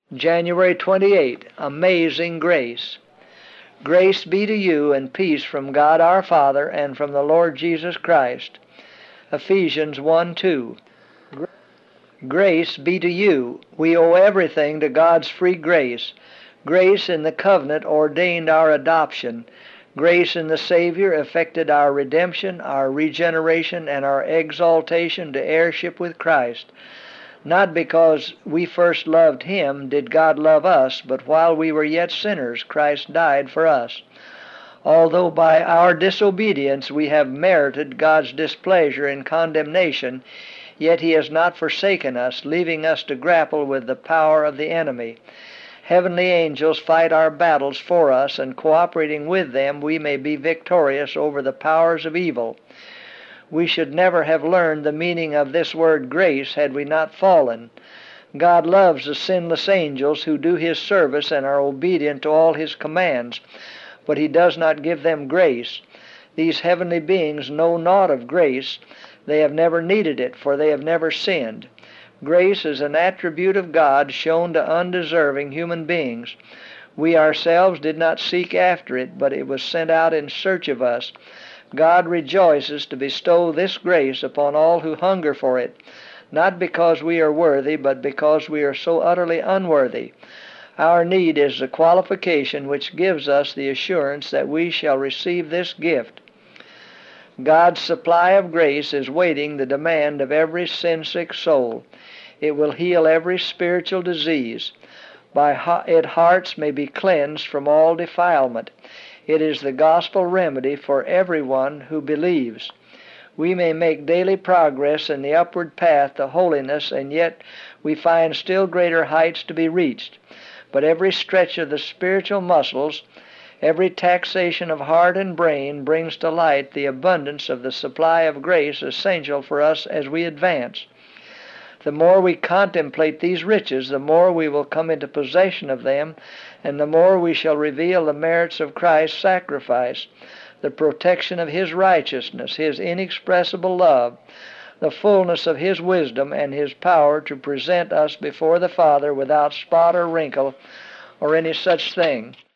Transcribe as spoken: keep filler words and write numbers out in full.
January twenty-eighth, Amazing Grace. Grace be to you and peace from God our Father and from the Lord Jesus Christ. Ephesians one two. Grace be to you. We owe everything to God's free grace. Grace in the covenant ordained our adoption. Grace in the Savior effected our redemption, our regeneration, and our exaltation to heirship with Christ. Not because we first loved Him did God love us, but while we were yet sinners, Christ died for us. Although by our disobedience we have merited God's displeasure and condemnation, yet He has not forsaken us, leaving us to grapple with the power of the enemy. Heavenly angels fight our battles for us, and cooperating with them we may be victorious over the powers of evil. We should never have learned the meaning of this word grace had we not fallen. God loves the sinless angels who do His service and are obedient to all His commands, but He does not give them grace. These heavenly beings know naught of grace. They have never needed it, for they have never sinned. Grace is an attribute of God shown to undeserving human beings. We ourselves did not seek after it, but it was sent out in search of us. God rejoices to bestow this grace upon all who hunger for it, not because we are worthy, but because we are so utterly unworthy. Our need is the qualification which gives us the assurance that we shall receive this gift. God's supply of grace is waiting the demand of every sin-sick soul. It will heal every spiritual disease. By it hearts may be cleansed from all defilement. It is the gospel remedy for everyone who believes. We may make daily progress in the upward path to holiness, and yet we find still greater heights to be reached. But every stretch of the spiritual muscles, every taxation of heart and brain brings to light the abundance of the supply of grace essential for us as we advance. The more we contemplate these riches, the more we will come into possession of them, and the more we shall reveal the merits of Christ's sacrifice, the protection of His righteousness, His inexpressible love, the fullness of His wisdom, and His power to present us before the Father without spot or wrinkle or any such thing.